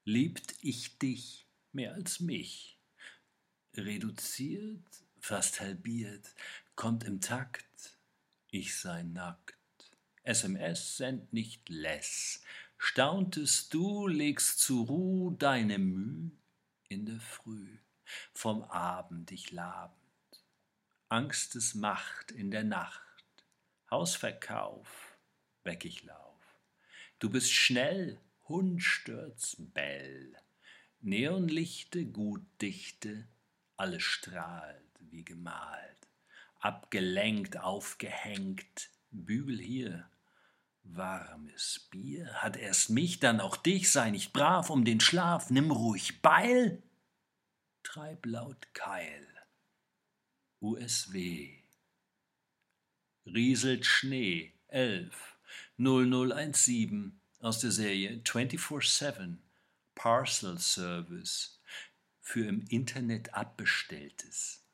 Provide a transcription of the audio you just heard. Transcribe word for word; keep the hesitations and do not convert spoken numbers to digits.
Liebt ich dich mehr als mich? Reduziert, fast halbiert, kommt im Takt, ich sei nackt. S M S send nicht less. Stauntest du, legst zur Ruh deine Müh in der Früh, vom Abend dich labend. Angstes Macht in der Nacht, Hausverkauf, weg ich lauf. Du bist schnell, Hund stürzt Bell. Neonlichte, Gutdichte, alles strahlt wie gemalt. Abgelenkt, aufgehängt, Bügel hier. Warmes Bier, hat erst mich, dann auch dich, sei nicht brav um den Schlaf, nimm ruhig Beil, treib laut Keil. U S W. Rieselt Schnee, elf null null eins sieben aus der Serie vierundzwanzig sieben Parcel Service für im Internet Abbestelltes.